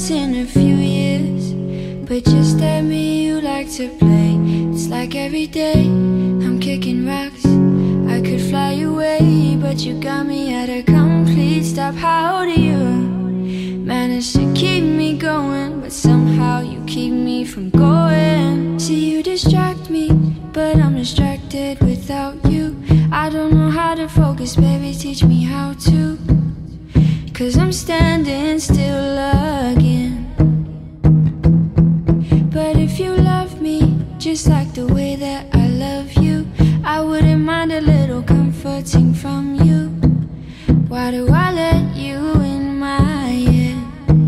once in a few years, but just at me you like to play. It's like every day I'm kicking rocks. I could fly away, but you got me at a complete stop. How do you manage to keep me going, but somehow you keep me from going? See, you distract me, but I'm distracted without you. I don't know how to focus, baby, teach me how to. 'Cause I'm standing still again. But if you love me just like the way that I love you, I wouldn't mind a little comforting from you. Why do I let you in my head?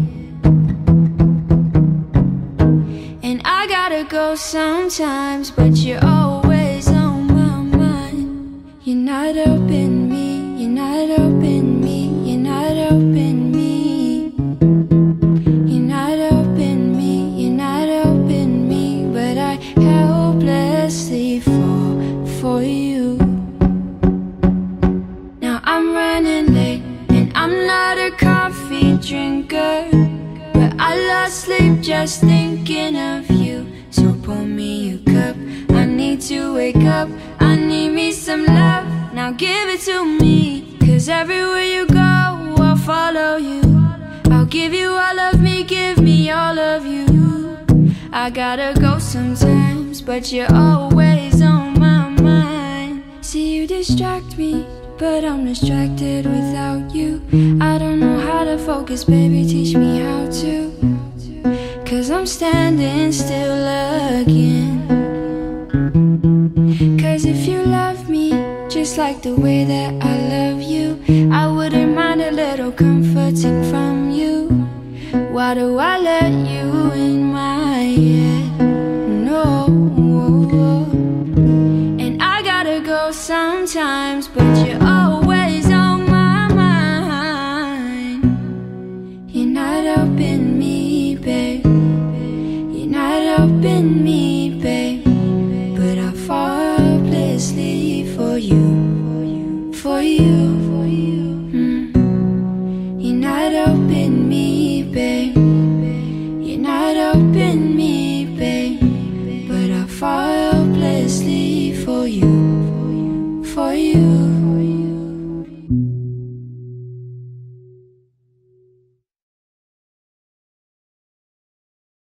And I gotta go sometimes, but you're always on my mind. You're not helping me, you're not helping me, you're not helping me. You're not helping me, you're not helping me, but I helplessly fall for you. Now I'm running late, and I'm not a coffee drinker, but I lost sleep just thinking of you. So pour me a cup, I need to wake up, I need me some love. Now give it to me, 'cause everywhere you go, I'll follow you. I'll give you all of me, give me all of you. I gotta go sometimes, but you're always on my mind. See, you distract me, but I'm distracted without you. I don't know how to focus, baby, teach me how to. 'Cause I'm standing still again. 'Cause if you love me just like the way that I love you, I wouldn't mind a little comforting from you. Why do I let you in my head? No. And I gotta go sometimes, but you're always on my mind. You're not helping me, babe. You're not helping me, babe. But I fall helplessly for you, for you. You're not helping me, babe. You're not helping me.